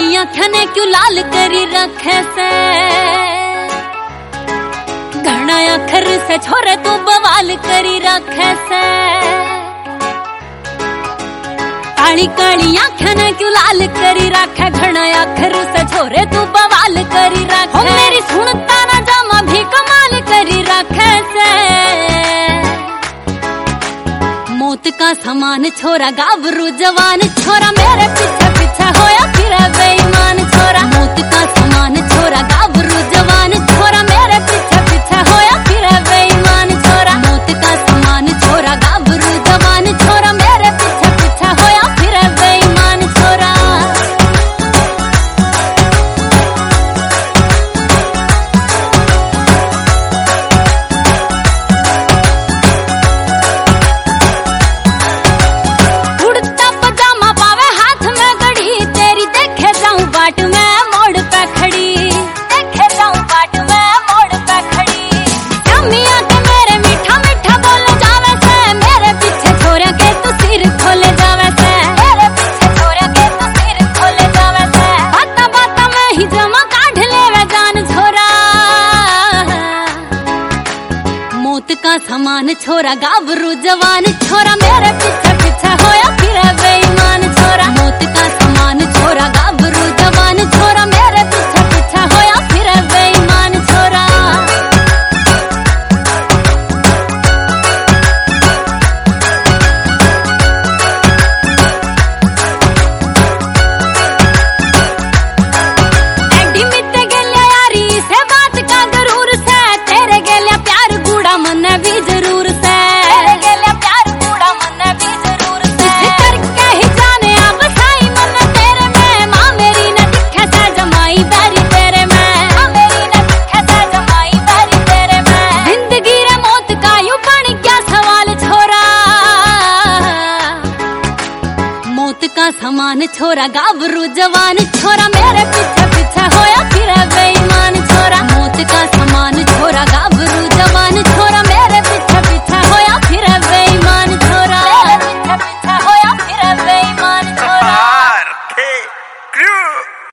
काली आँखें ने क्यों लाल करी रखे से, घना अखर से छोरे तू बवाल करी रखे से। काली काली आँखें ने क्यों लाल करी रखे, घना अखर से छोरे तू बवाल करी रखे। मेरी सुनता ना जामा भी कमाल करी रखे से। मौत का समान छोरा गाभरू जवान छोरा, मेरे पीछे पीछे होया फिर बेईमान छोरा। मौत का समान छोरा गाभरू जवान छोरा, मेरे पीछे पीछे होया फिर बेईमान छोरा। मौत का समान छोरा गाभरू जवान छोरा, मेरे पीछे पीछे होया फिर बेईमान छोरा। समान छोरा गाभरू जवान छोरा, मेरे पीछे पीछे होया फिर बेईमान छोरा। मौत का समान छोरा गाभरू जवान छोरा, मेरे पीछे पीछे होया फिर बेईमान छोरा। एडी मिते गेल्या यारी से बात का गरूर से, तेरे गेल्या प्यार गुड़ा मन भी जरूर से। तेरे गेल्या प्यार गुड़ा मन भी जरूर से। करके ही जाने अब साई मन तेरे में, माँ मेरी न दिखे से जमाई दारी तेरे में। माँ मेरी न दिखे से जमाई दारी तेरे में। जिंदगी रे मौत का यूं बन क्या सवाल छोरा, मौत का समान छोरा गाभरू जवान छोरा, मेरे पीछे पीछे होया फिर बेईमान छोरा। मौत का